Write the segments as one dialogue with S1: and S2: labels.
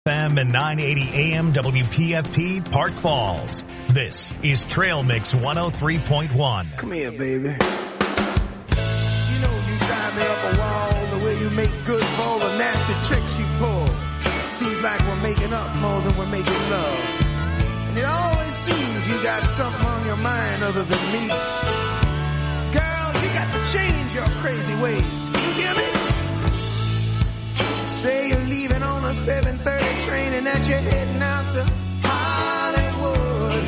S1: FM and 980 AM WPFP Park Falls. This is Trail Mix 103.1.
S2: Come here, baby. You know you drive me up a wall, the way you make good for all the nasty tricks you pull. Seems like we're making up more than we're making love. And it always seems you got something on your mind other than me. Girl, you got to change your crazy ways. You hear me? Say you're leaving on a 7:30 train and that you're heading out to Hollywood.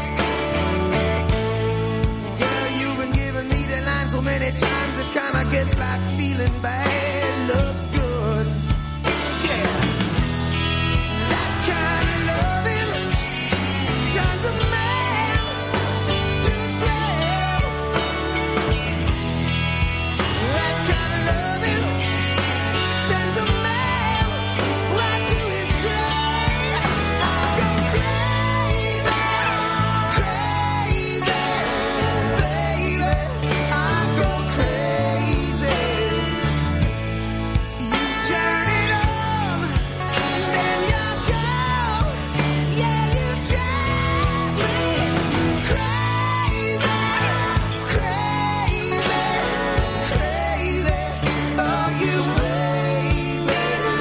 S2: Girl, you've been giving me the line so many times it kinda gets like feeling bad looks good. Yeah. That kind of loving turns a man to slave. That kind of loving sends a man right to his grave. I go crazy, crazy, baby. I go crazy. You turn it on, then you're gone. Yeah, you drive me crazy, crazy, crazy. Oh, you baby.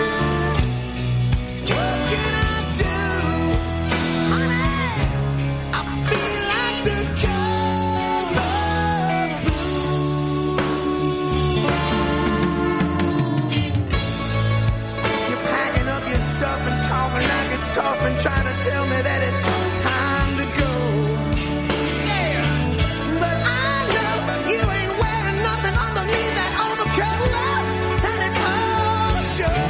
S2: What can I do, honey? I feel like the color blue. You're packing up your stuff and talking like it's tough and trying to tell me that it's time to go. Yeah, but I know you ain't wearing nothing underneath that overcoat, and it's all show.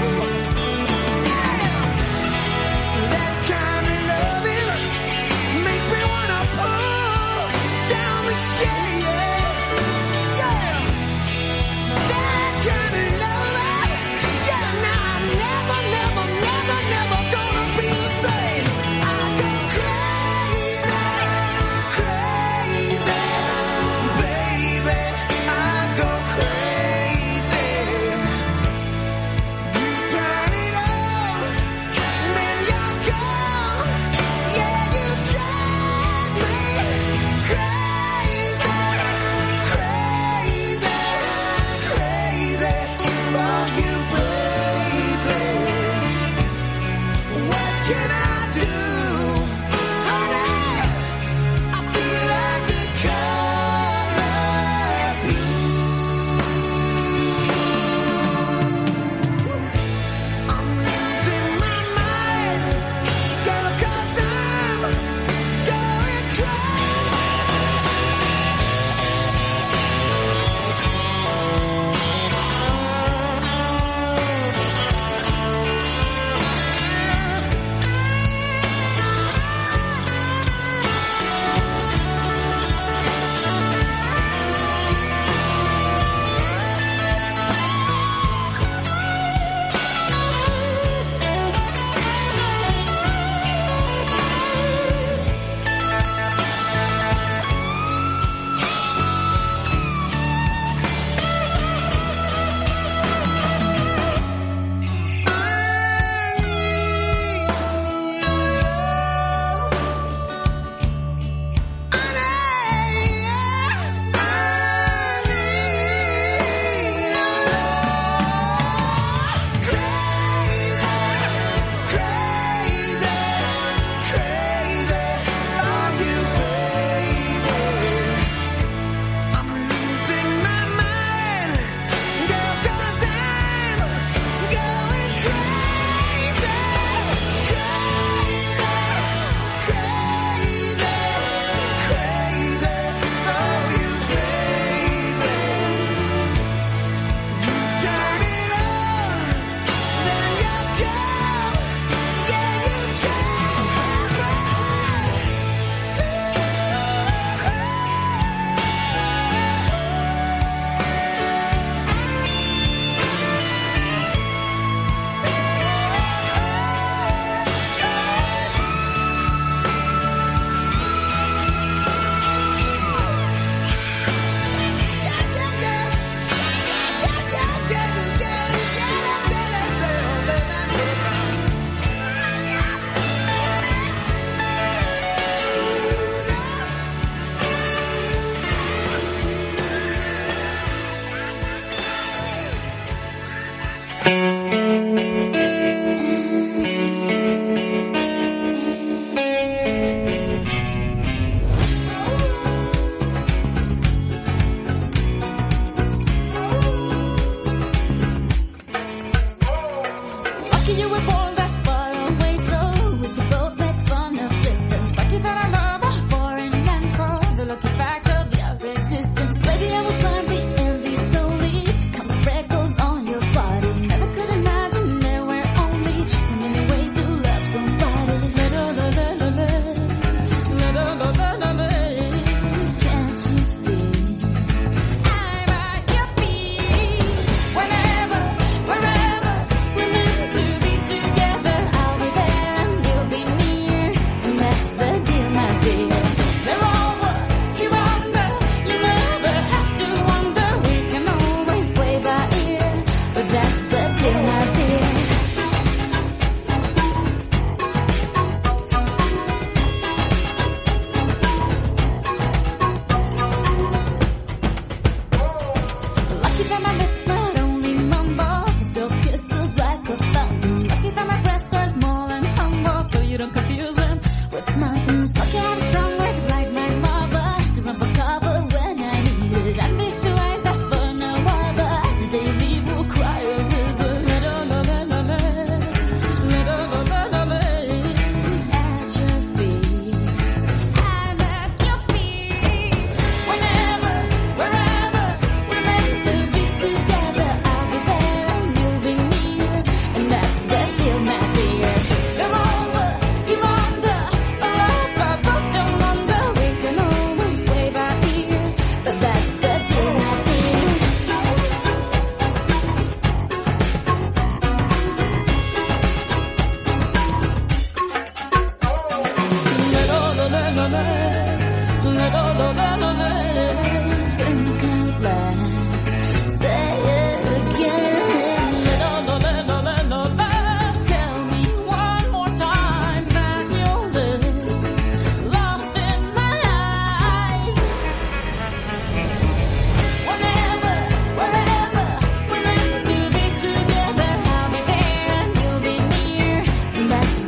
S2: That kind of loving makes me wanna pull down the shade. Yeah, that kind of loving. Yeah, now I'm never, never, never, never gonna be the same. I go crazy, crazy, baby. I go crazy. You turn it on, then you're gone. Yeah, you drive me crazy, crazy, crazy. Oh, you baby. What can I do, honey? I feel like the color blue. I'm losing my mind, girl, 'cause I'm going crazy.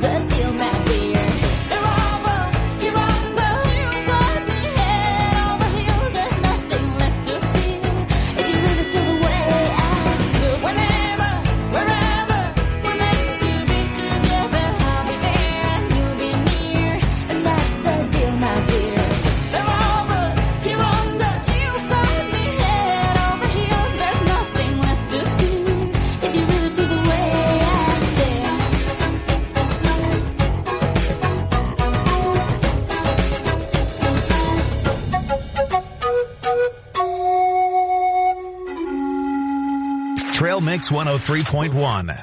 S1: Trail Mix 103.1.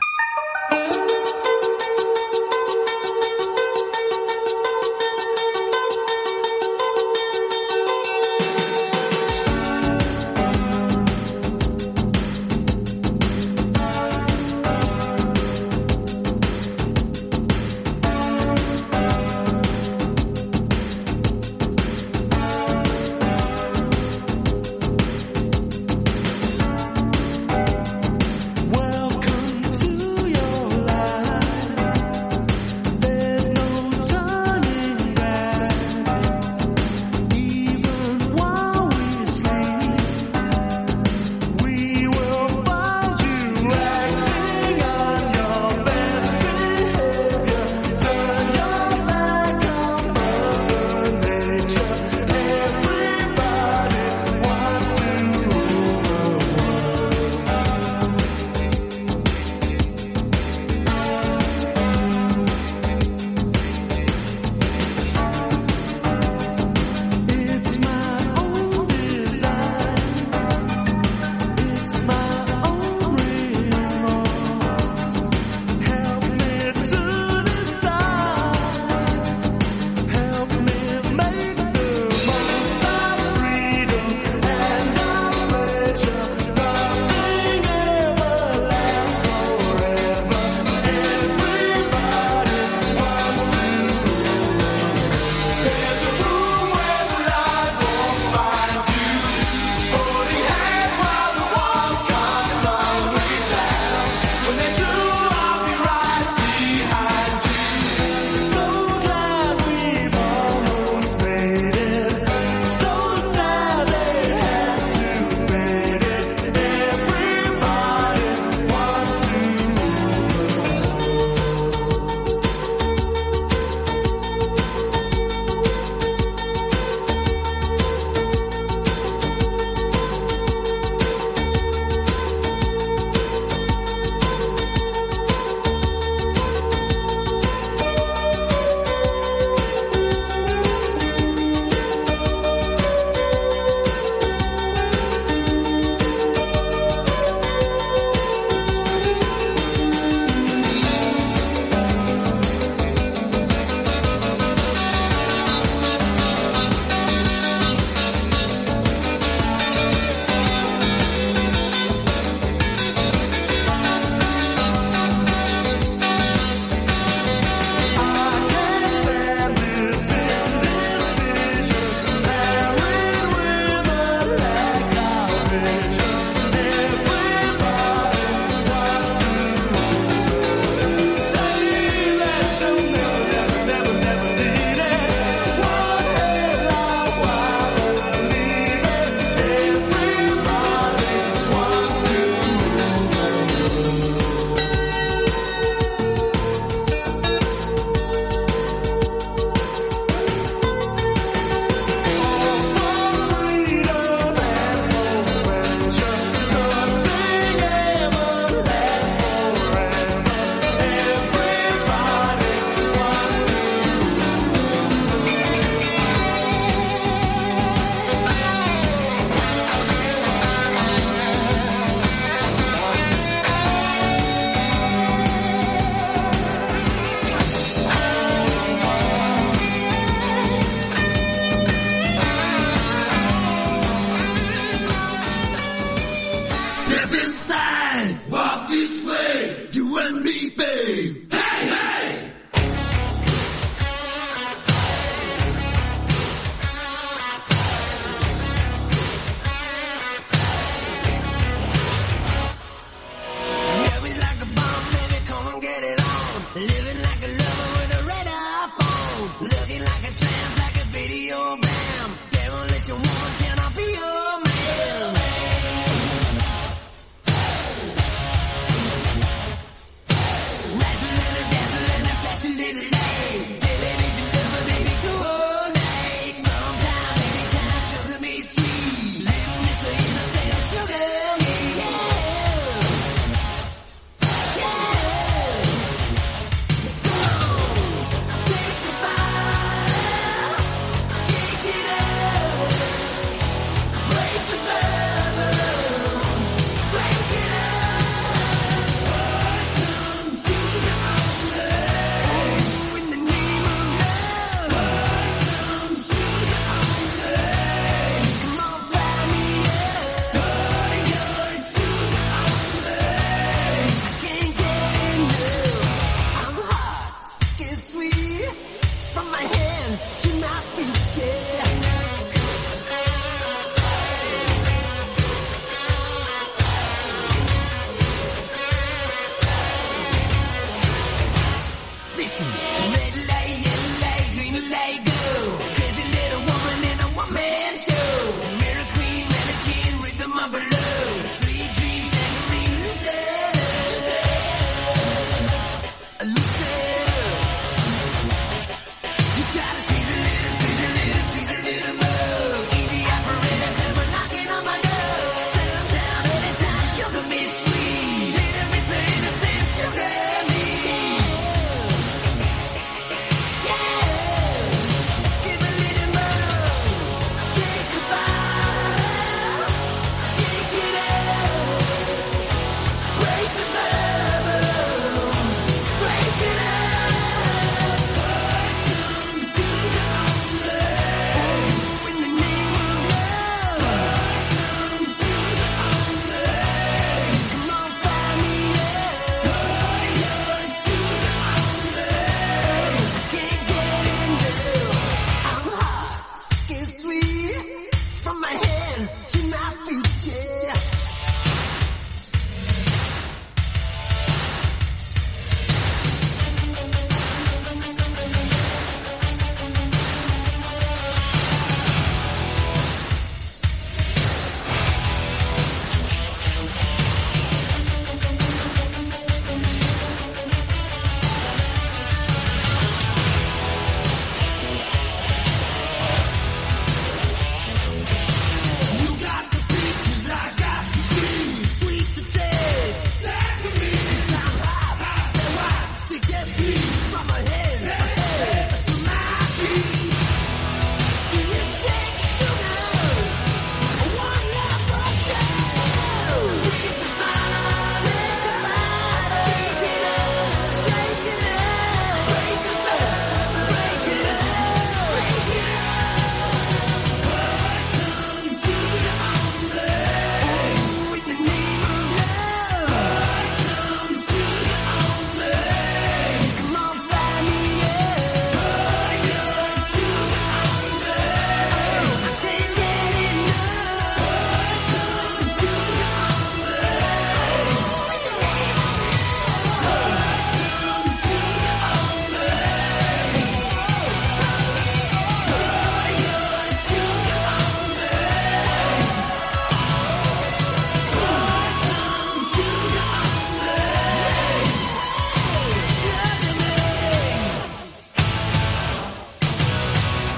S2: Welcome to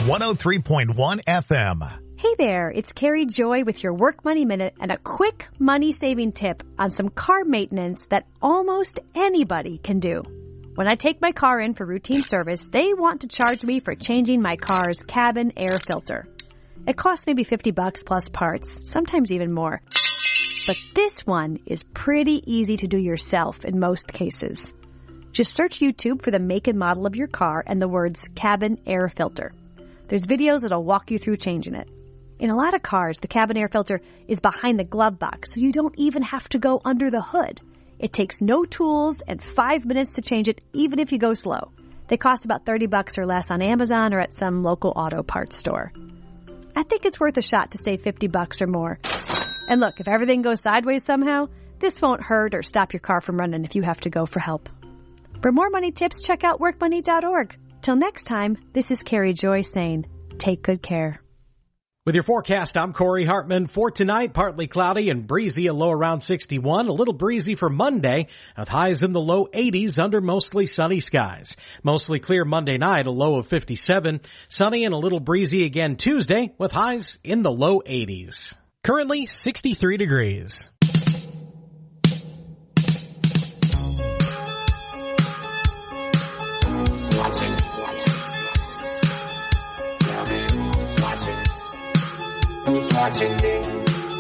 S1: 103.1 FM.
S3: Hey there, it's Carrie Joy with your Work Money Minute and a quick money-saving tip on some car maintenance that almost anybody can do. When I take my car in for routine service, they want to charge me for changing my car's cabin air filter. It costs maybe $50 plus parts, sometimes even more. But this one is pretty easy to do yourself in most cases. Just search YouTube for the make and model of your car and the words cabin air filter. There's videos that'll walk you through changing it. In a lot of cars, the cabin air filter is behind the glove box, so you don't even have to go under the hood. It takes no tools and 5 minutes to change it, even if you go slow. They cost about $30 or less on Amazon or at some local auto parts store. I think it's worth a shot to save $50 or more. And look, if everything goes sideways somehow, this won't hurt or stop your car from running if you have to go for help. For more money tips, check out workmoney.org. Till next time, this is Carrie Joy saying, take good care.
S4: With your forecast, I'm Corey Hartman. For tonight, partly cloudy and breezy, a low around 61. A little breezy for Monday, with highs in the low 80s under mostly sunny skies. Mostly clear Monday night, a low of 57. Sunny and a little breezy again Tuesday, with highs in the low 80s.
S1: Currently 63 degrees.
S5: Who's watching me?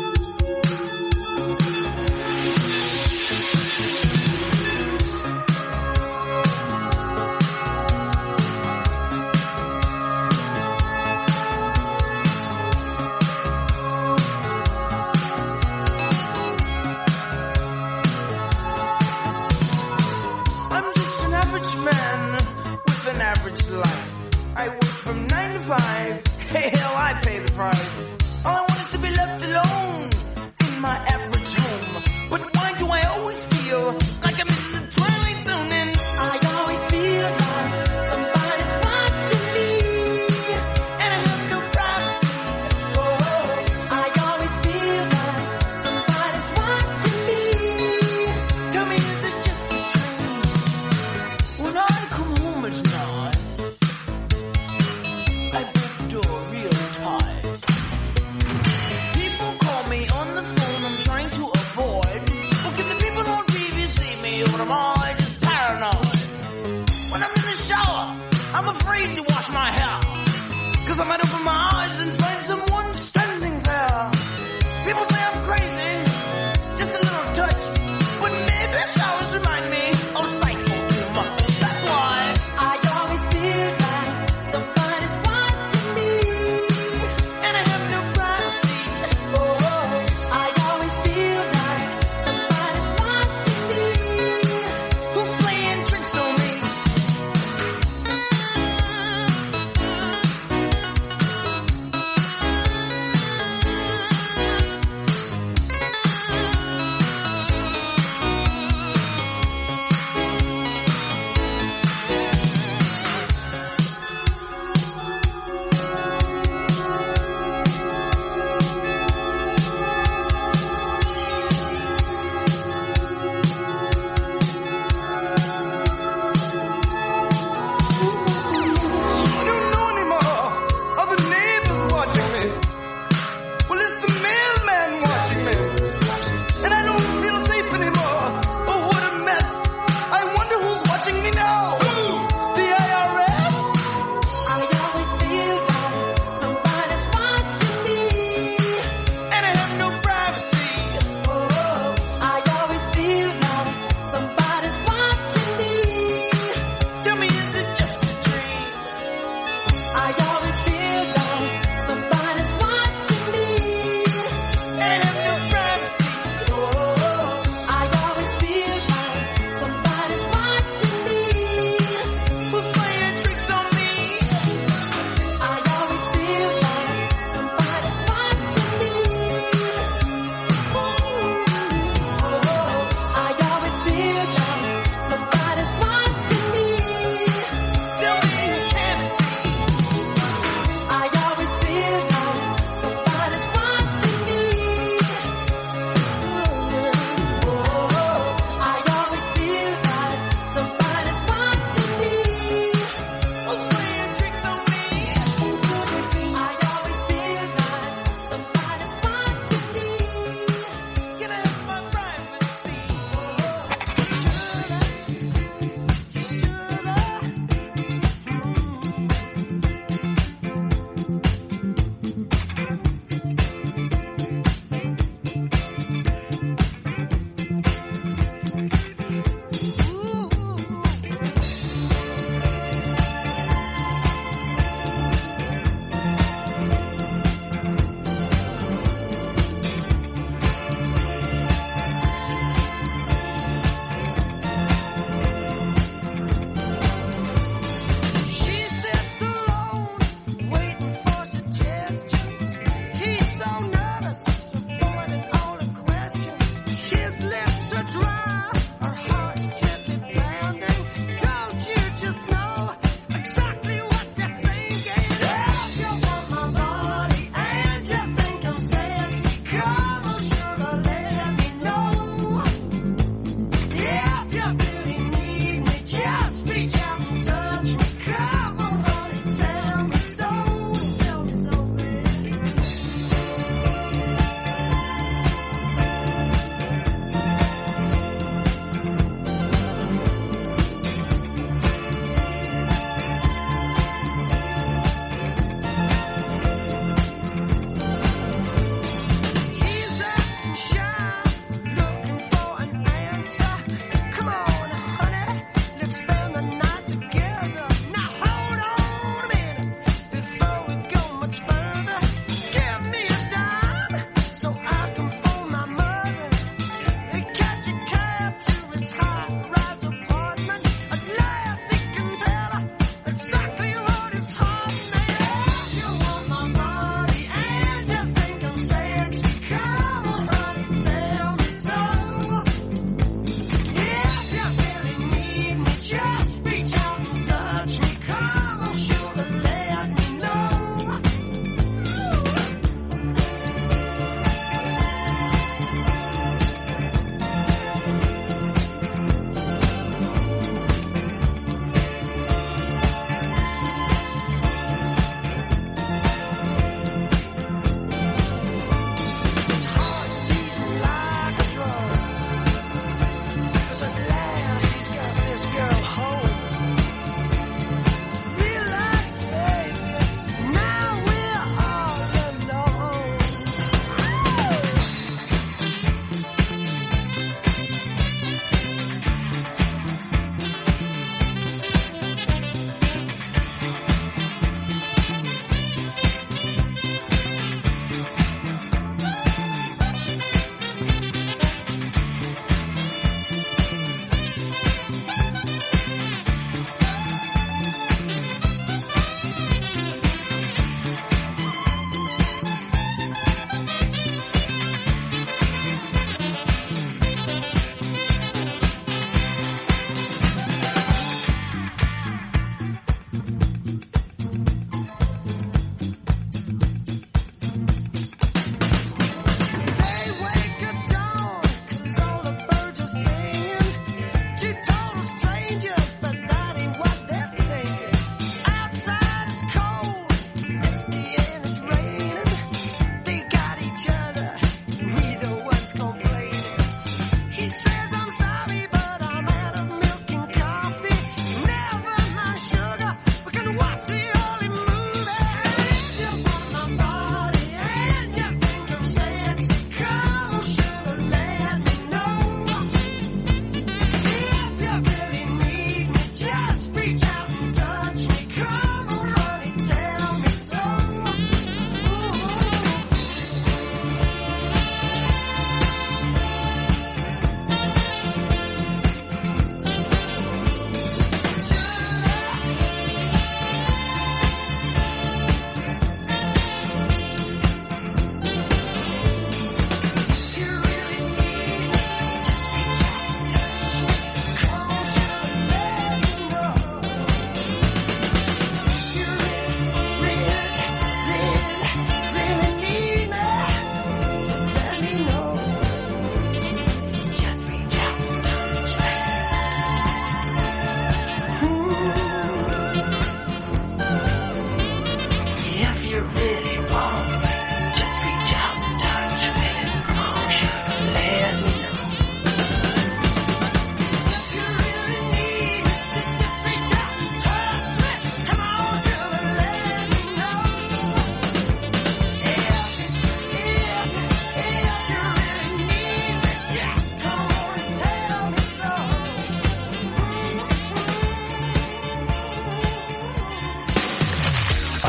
S2: I'm just an average man with an average life. I work from 9 to 5. Hey, hell, I pay the price. All I want is to be left alone in my average home. But why do I always feel like I'm in the twilight zone? And I always feel like somebody's watching me, and I have no privacy. Oh, I always feel like somebody's watching me. Tell me, is it just a dream? When I come home at night, I break the door real tight. People call me on the phone, I'm trying to avoid. Well, can the people on TV see me, or am I just paranoid? When I'm in the shower, I'm afraid to wash my hair, 'cause I might open my eyes and find someone standing there. People say I'm crazy, just a little touch, but maybe showers remind me of cycle too much. That's why I always feel like somebody's watching me, and I have no privacy. Oh, I always feel like somebody's watching me, who's playing tricks on me.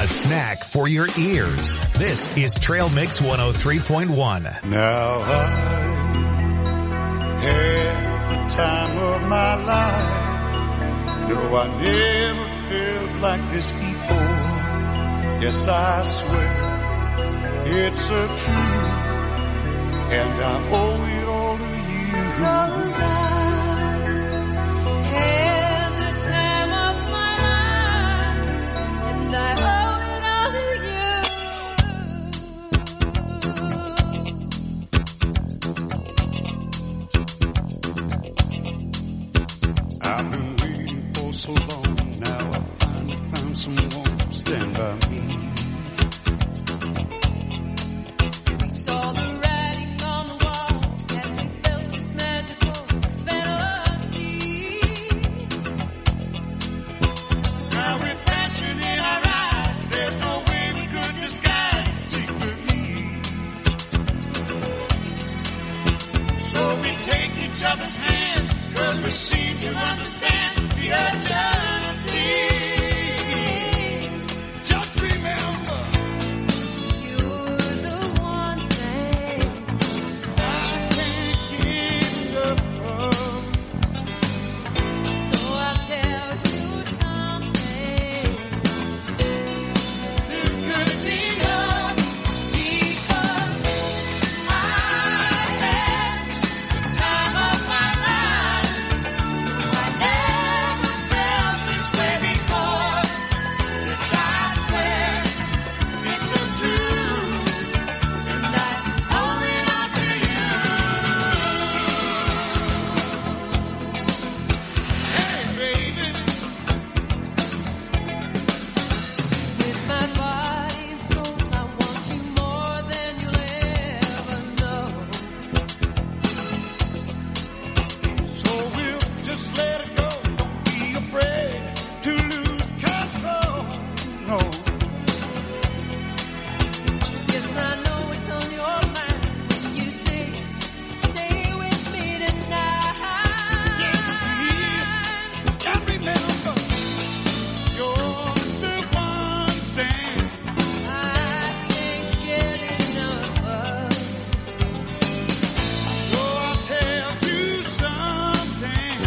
S1: a snack for your ears. This is Trail Mix 103.1.
S5: Now I had the time of my life. No, I never felt like this before. Yes, I swear it's a truth, and I owe it all to you.
S6: 'Cause I had the time of my life, and I owe it all to you.
S5: I've been waiting for so long, now I finally found someone to stand by me.
S6: We saw the writing on the wall as we felt this magical fantasy.
S5: Now with passion in our eyes, there's no way we could disguise it secretly. So we take each other's hand, 'cause we seem to understand the urgency. Just remember,
S6: You're the one thing
S5: I can't get enough of.
S6: so I'll tell you something.
S5: This could be love,
S6: Because I had the time of my life. I never felt this way before. Yes, I swear
S5: it's a truth.
S6: and I owe it all to you.
S5: Hey, baby.
S6: With my body and soul, I want you more than you'll ever know.
S5: So we'll just let it go. Don't be afraid to lose control. No.
S6: Yes, I know it's on your mind when you say, stay with me tonight.
S5: And remember, you're the one thing
S6: I can't get enough of.
S5: so I'll tell you something.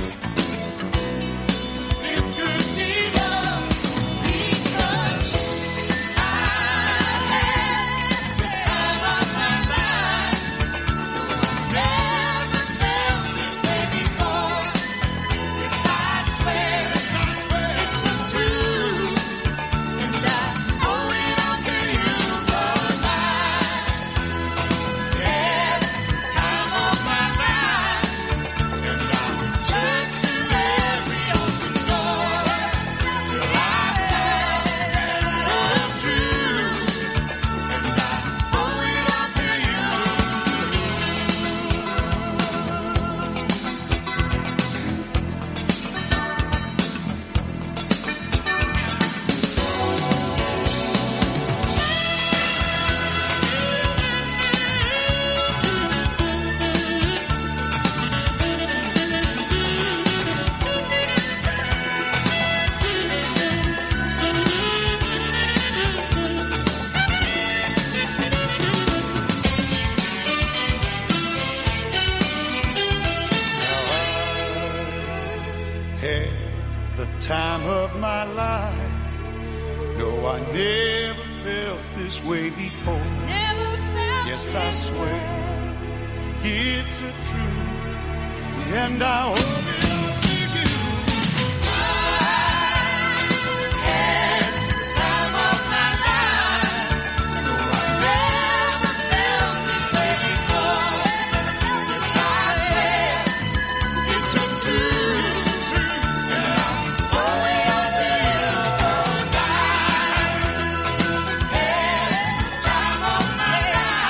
S5: It could be love,
S6: Because I had the time of my life. Never felt this way before. Yes, I swear it's the truth, and I owe it all to you. 'Cause I had the time of my life, and I turned to every open door till I found the truth, and I owe it all to you.
S5: had the time of my life. No, I never felt this way before.
S6: Never felt
S5: Yes, I
S6: this
S5: swear.
S6: way.
S5: It's a truth, and I owe it all to you.
S6: Had the time of my life. No, I never felt this way before. Yes, I swear
S5: It's a truth, and I
S6: owe it all to you. 'Cause I had the time of my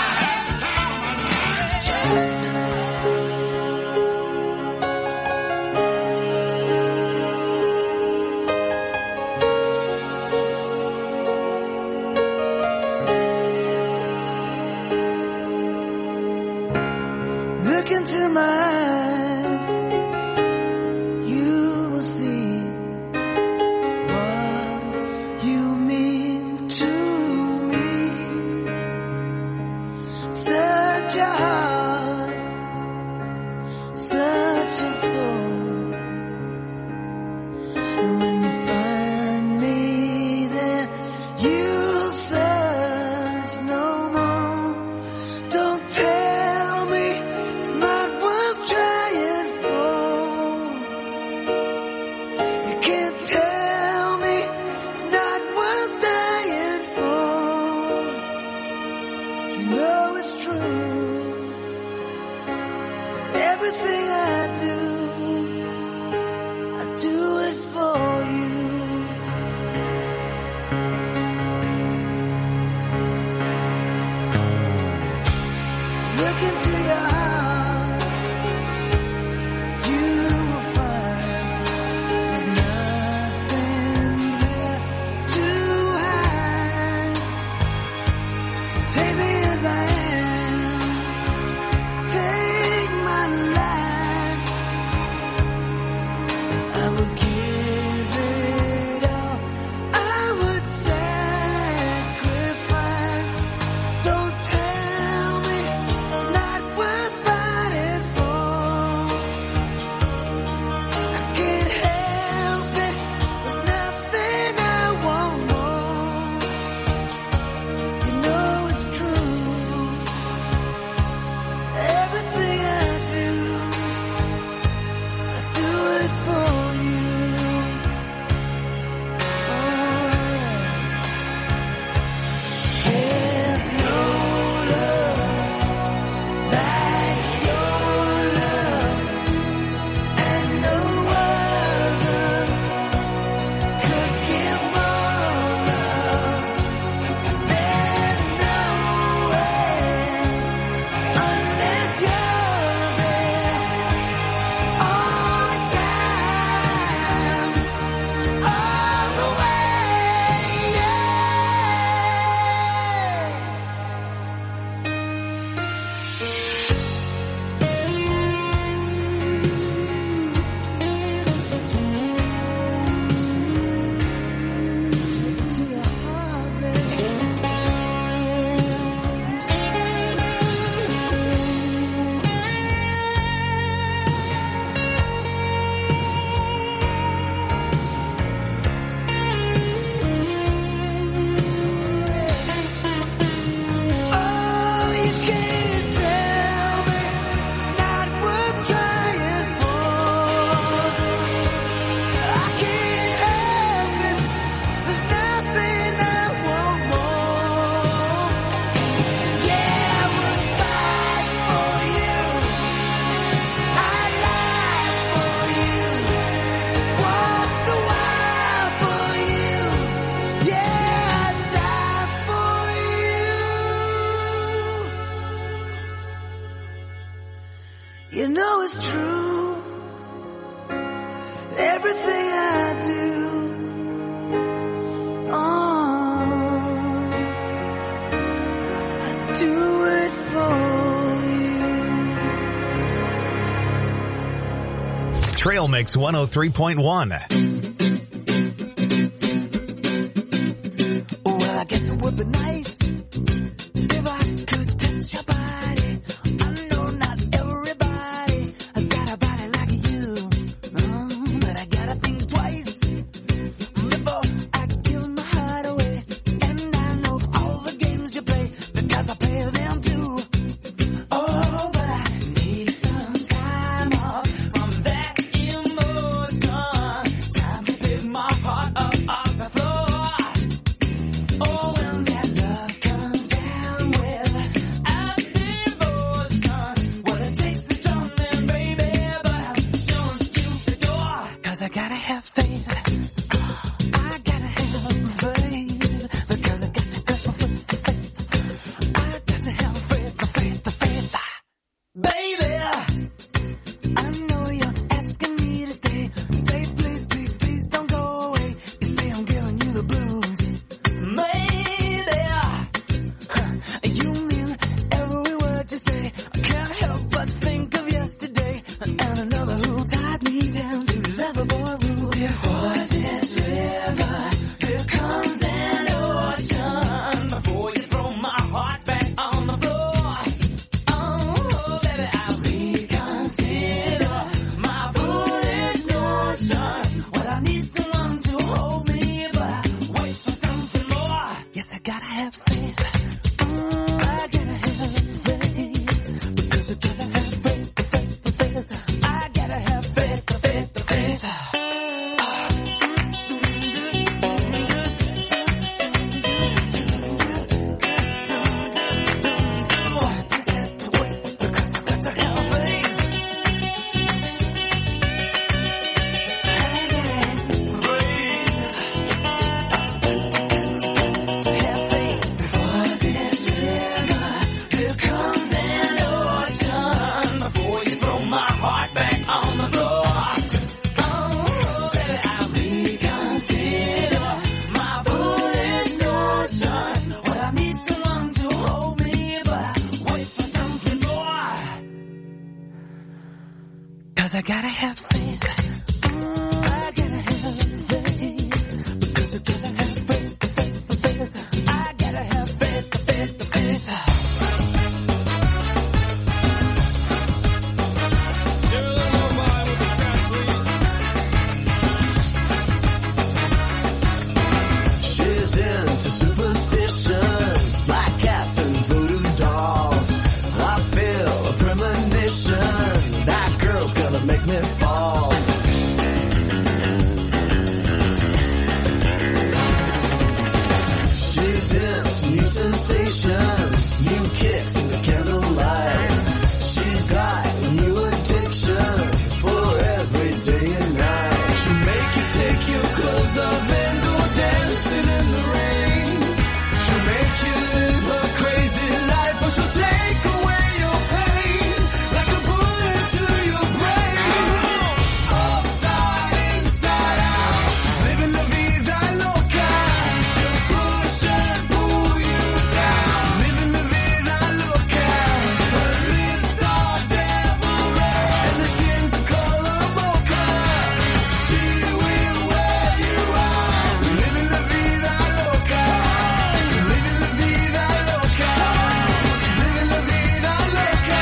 S6: life.
S2: Look into your heart, you will find there's nothing there to hide. Take me as I am, take my life. I will give it all, I would sacrifice. Don't tell me it's not worth fighting for. I can't help it, there's nothing I want more. You know it's true, everything I do it for you. There's no love like your love, and no other could give more love. There's no way unless you're there all the time, all the way. To your heart, baby. Oh, you can't tell me it's not worth trying for. I can't help it, there's nothing I want more. Yeah, I would fight for you, I'd lie for you, walk the wild for you. Yeah, I'd die for you. You know it's true, everything I do. I do it for you.
S1: Trail Mix 103.1.
S2: Well, I guess it would be nice if I could touch your body. I know not everybody has got a body like you, but I gotta think twice before I give my heart away. And I know all the games you play because I play them too. Oh, but I need some time off from that emotion. Time to pick my heart up off the floor. Oh, when that love comes down with a devotion, well, it takes the something, baby, but I'm showing you the door. 'Cause I gotta have faith. I gotta have faith. Because I got to go for faith. I got to have faith. Baby, I know you're asking me to stay. Say please, please, please don't go away. You say I'm giving you the blues. Maybe you mean every word you say. I can't help but think of yesterday and another who tied me down to Loverboy rules. Before this river, here comes an ocean. Before you throw my heart back on the floor. Oh, baby, I'll reconsider my foolish notion. Well, I need someone to hold me, but I wait for something more. Yes, I gotta have faith. I gotta have faith. Because I gotta have faith. I gotta have faith. Just have to wait because I got to have faith. I gotta have faith.
S7: I gotta have faith. I gotta have faith. Because I gotta have faith, faith. I gotta have faith, faith, faith.
S8: She's into superstitions, black cats and voodoo dolls. I feel a premonition, that girl's gonna make me fall. She's into new sensations, new kicks in the candlelight. She's got new addictions for every day and night. She'll make you take your clothes off and go dancing in the rain. She'll make you live a crazy life, but she'll take away your pain like a bullet to your brain. Upside, inside out, she's living la vida loca. She'll push and pull you down, living la vida loca. Her lips are devil red and her skin's the color mocha. She will wear you out, living la vida loca. Living la vida loca. She's living la vida loca.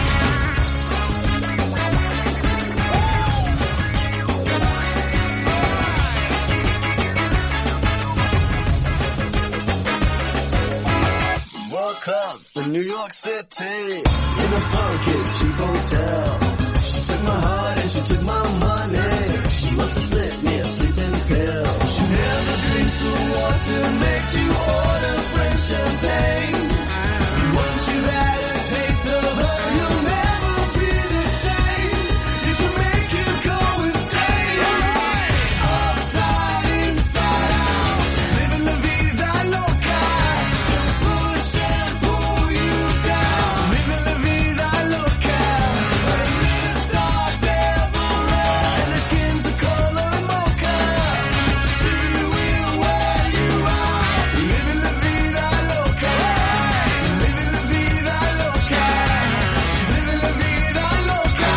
S8: Woke up in New York City in a funky cheap hotel. She took my heart and she took my money. She must have slipped me a sleeping pill. She never drinks the water, makes you order French champagne. Once you've had a taste of her, you'll never be the same. You should make you go insane. Upside, inside out, she's living la vida loca. She'll push and pull you down, living la vida loca. Her lips are devil red and her skin's the color mocha. She will wear you out, living la vida loca. Living la vida loca. She's living la vida loca.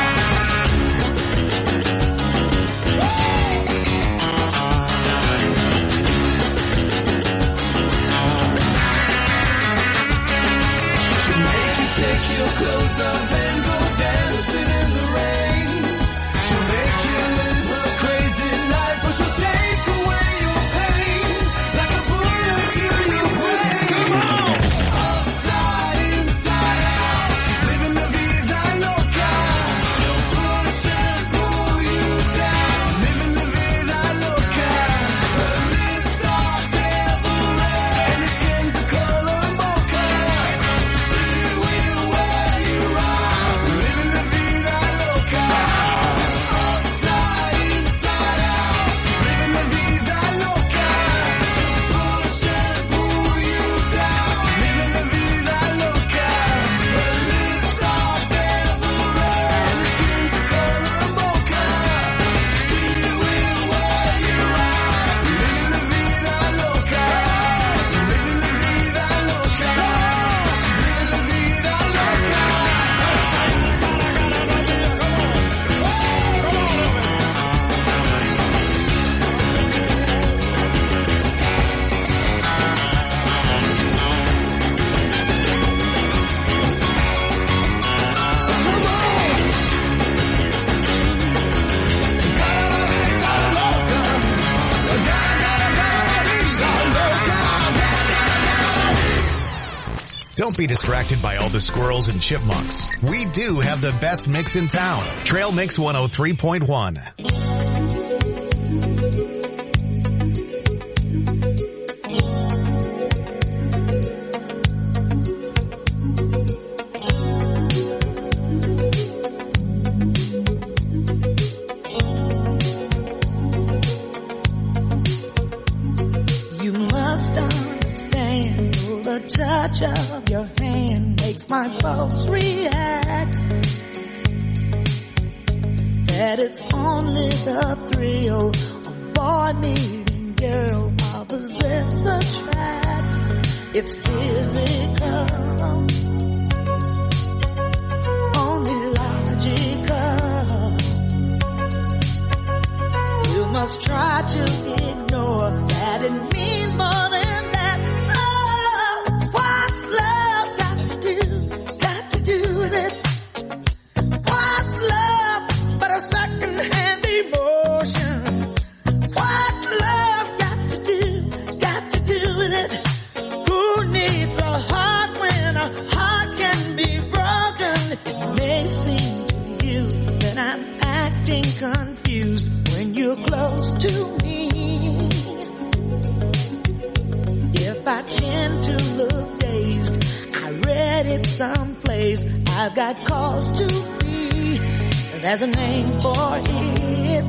S8: She'll make you take your clothes off and go dancing in the rain. She'll make you live a crazy life, but she'll take away your pain like a bullet to your brain. Come on! Upside, inside out, she's living la vida loca. She'll push and pull you down, living la vida loca. Her lips are devil red and her skin's the color mocha. She will wear you out, living la vida loca. Upside, inside out, she's living la vida loca. She'll push and pull you down, living la vida loca. Her lips are devil red and her skin's the color mocha. She will wear you out, living la vida loca. Living la vida loca. She's living la vida loca.
S1: Don't be distracted by all the squirrels and chipmunks. We do have the best mix in town. Trail Mix 103.1.
S7: You must understand the touch of your hand makes my pulse react. That it's only the thrill of boy meeting girl opposites attract. It's physical, only logical. must try to ignore that it means more than that. Oh, what's love got to do with it? What's love but a second-hand emotion? What's love got to do with it? Who needs a heart when a heart can be broken? It may seem to you that I'm acting confused when you're close to me. If I tend to look dazed, I read it someplace. I've got cause to be. There's a name for it.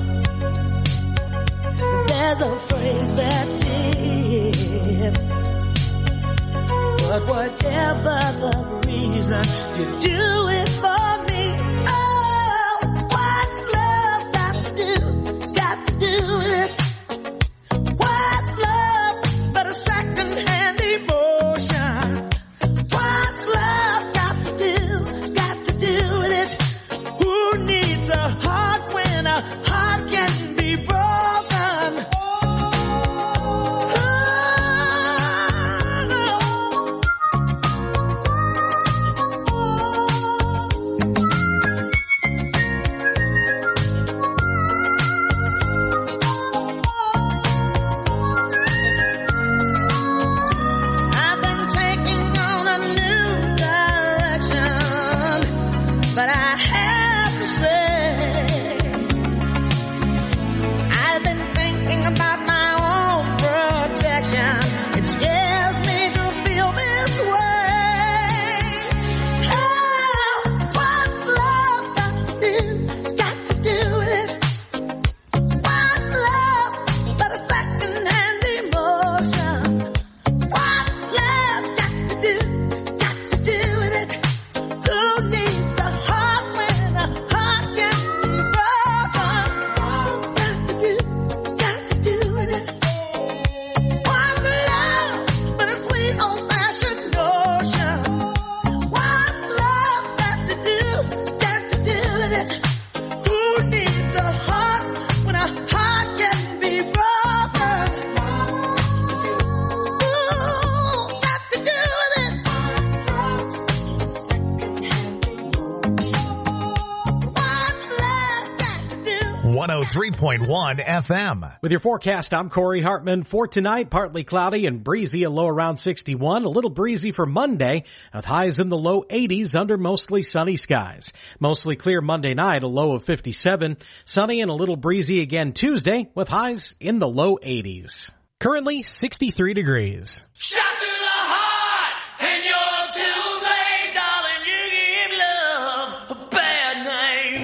S7: There's a phrase that fits. But whatever the reason, you do it for me. Oh, what's love got to do with it? What's love but a second-hand emotion? What's love got to do with it? Who needs a heart when a heart can be broken? I've been taking on a new direction, but I have to say, I've been thinking about my own protection. It scares me to feel this way. Oh, what's love got to do with it? What's love but a second-hand emotion? What's love got to do with it? Who needs a heart when a heart can be broken? Got to do with it. What's love but a sweet old-fashioned notion? What's love got to do with it? Who needs a heart when a heart can be broken? Ooh, got to do with it. What's love got to do?
S1: 103.1 FM.
S4: With your forecast, I'm Corey Hartman. For tonight, partly cloudy and breezy, a low around 61. A little breezy for Monday, with highs in the low 80s under mostly sunny skies. Mostly clear Monday night, a low of 57. Sunny and a little breezy again Tuesday, with highs in the low 80s. Currently 63 degrees.
S6: Shot to the heart, and you're too late, darling. You give love a bad name.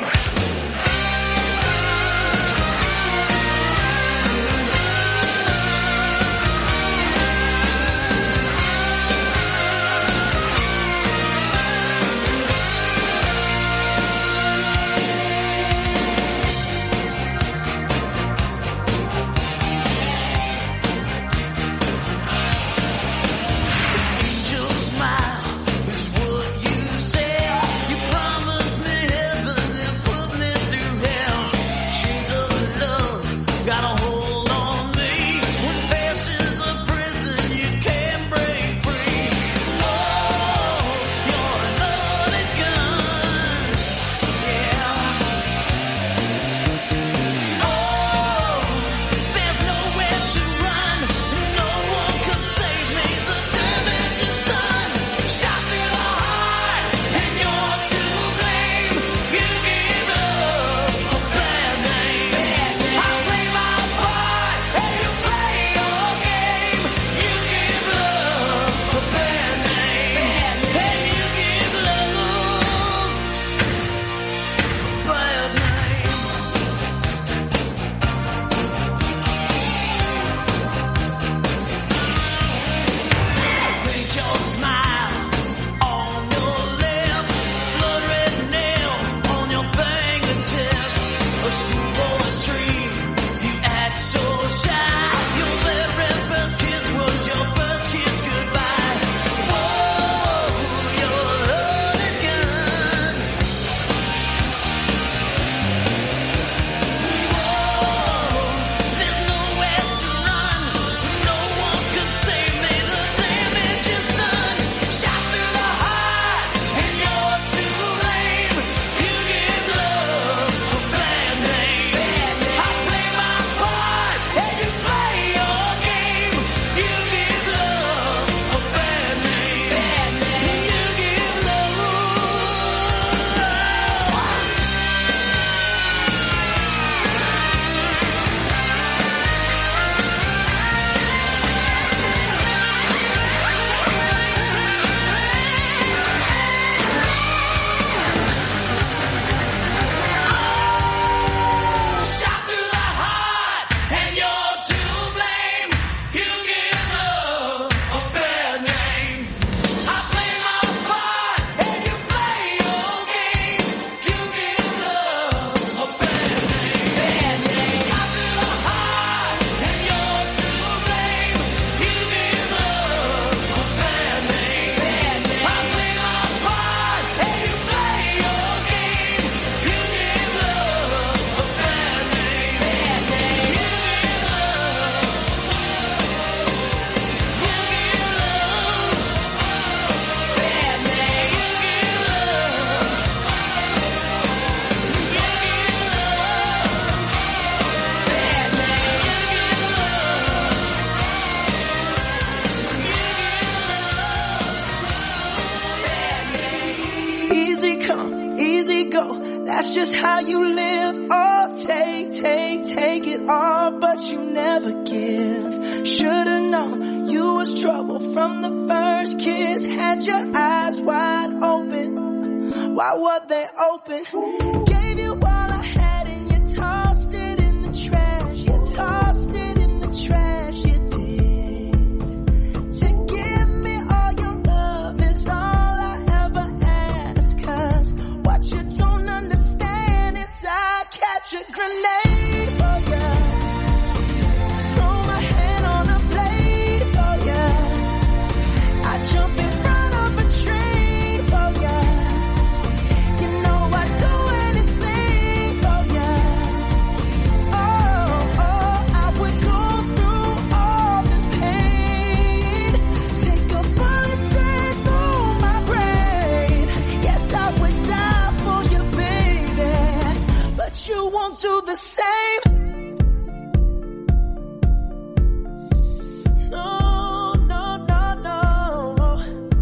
S7: just how you live. Oh, take it all, but you never give. Should've known you was trouble from the first kiss. Had your eyes wide open. Why were they open? Gave you all I had and you tossed it in the trash. You tossed it in the trash, you did. To give me all your love is all I ever ask. 'Cause what you don't understand is I'd catch a grenade for ya. Throw my hand on a blade for ya. I jump in front of a train for ya. You know I'd do anything for ya. Oh, I would go through all this pain. Take a bullet straight through my brain. Yes, I would die for you, baby. But you won't do the same. No, no, no, no.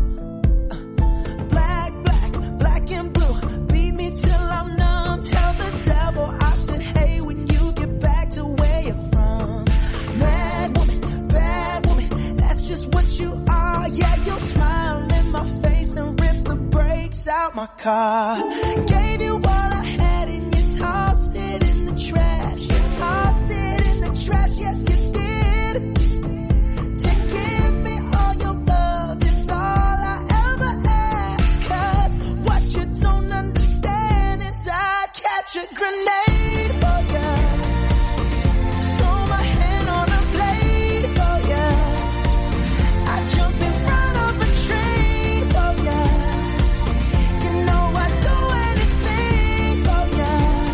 S7: Black and blue. Beat me till I'm numb. Tell the devil I said, hey, when you get back to where you're from. Mad woman, that's just what you are. Yeah, you'll smile in my face and rip the brakes out my car. Gave you all I had and you tossed it in the trash. You tossed it in the trash, yes you did. To give me all your love is all I ever ask. 'Cause what you don't understand is I'd catch a grenade for ya. Throw my hand on a blade for ya. I jump in front of a train for ya. You know I'd do anything for ya.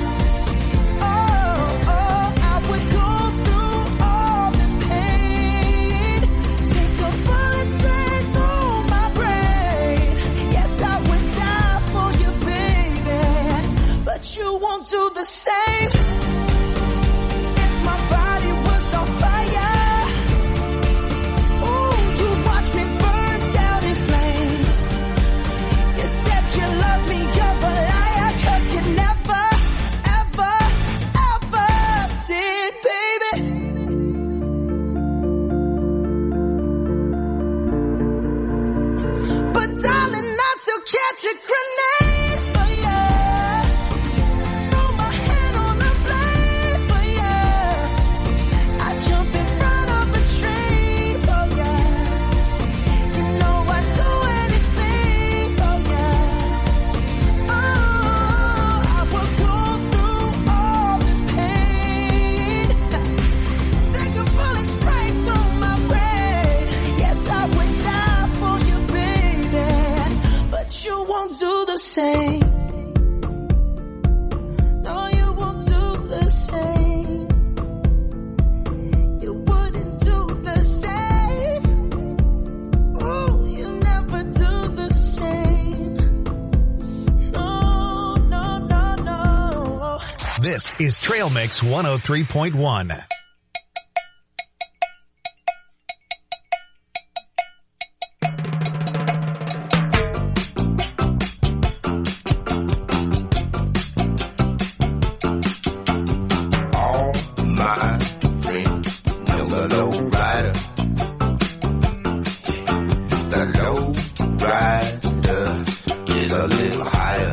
S7: Oh, I would go through all this pain. Take a bullet straight through my brain. Yes, I would die for you, baby. But you won't do the same. If my body was on fire, ooh, you watch me burn down in flames. You said you love me, you're a liar. 'Cause you never, ever, ever did, baby. But darling, I still catch a grenade for ya. Throw my hand on a blade for ya. I jump in front of a train for ya. You know I'd do anything for ya. Oh, I would go through all this pain. Take a bullet straight through my brain. Yes, I would die for you, baby. But you won't do the same. No, you won't do the same. You wouldn't do the same. Ooh, you never do the same. No, no, no, no.
S1: This is Trail Mix 103.1.
S9: All my friends know the low rider. The low rider is a little higher.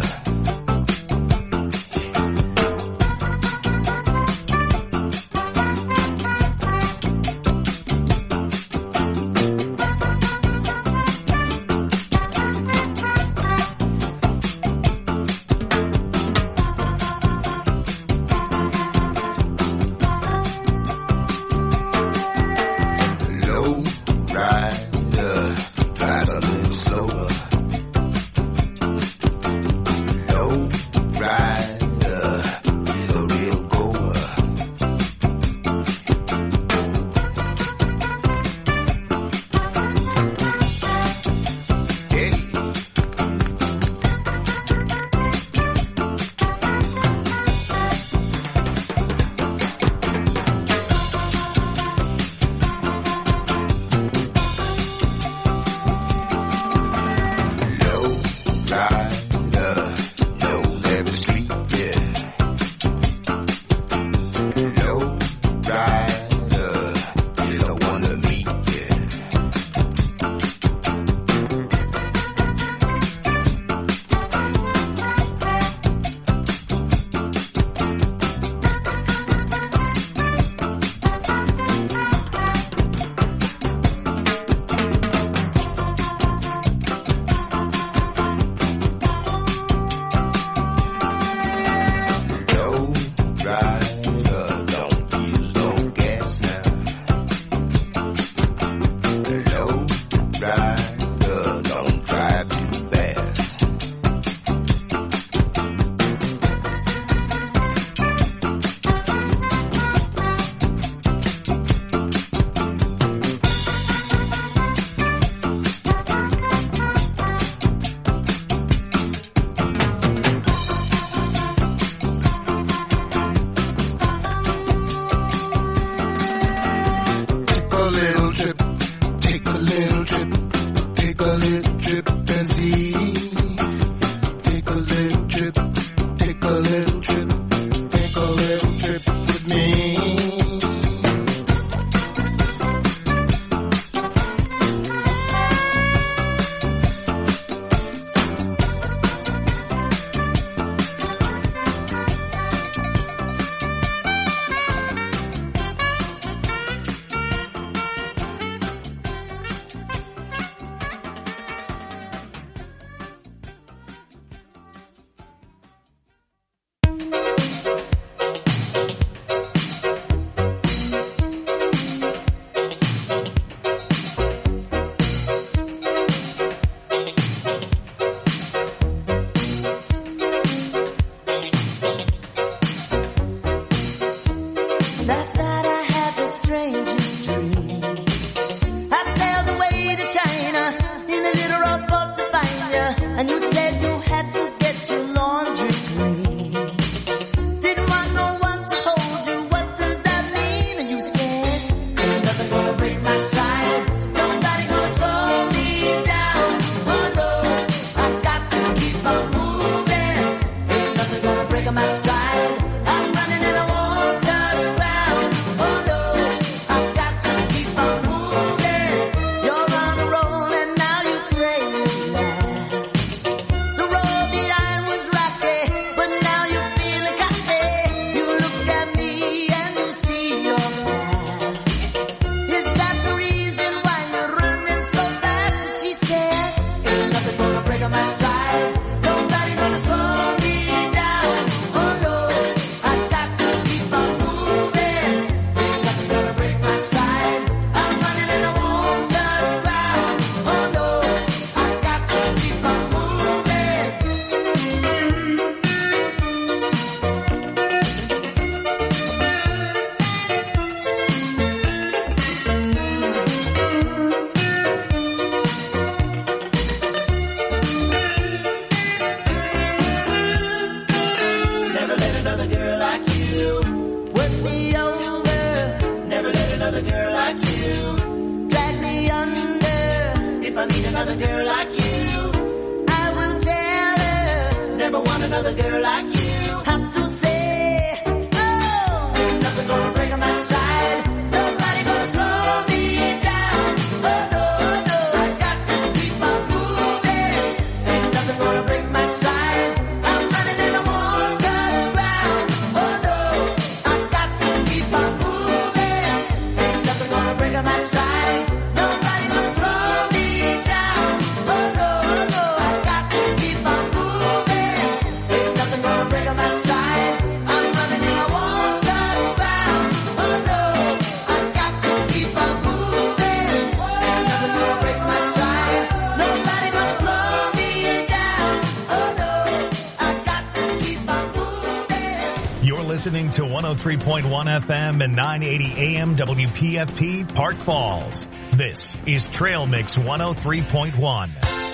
S7: I meet another girl like you, I will tell her, never want another girl like you. Have to say, oh, ain't nothing gonna break my stride. Nobody gonna slow me down. Oh no, no, I got to keep on moving. Ain't nothing gonna break my stride. I'm running and I won't touch ground. Oh no, I got to keep on moving. Ain't nothing gonna break my stride. Nobody gonna slow me down. Oh no, no, I got to keep on moving. Ain't nothing gonna break my stride. I'm running and I won't touch ground. Oh no, I got to keep on moving. Ain't nothing gonna break my stride. Nobody gonna slow me down. Oh no, I got to keep on moving.
S1: You're listening to 103.1 FM and 980 AM WPFP Park Falls. This is Trail Mix 103.1.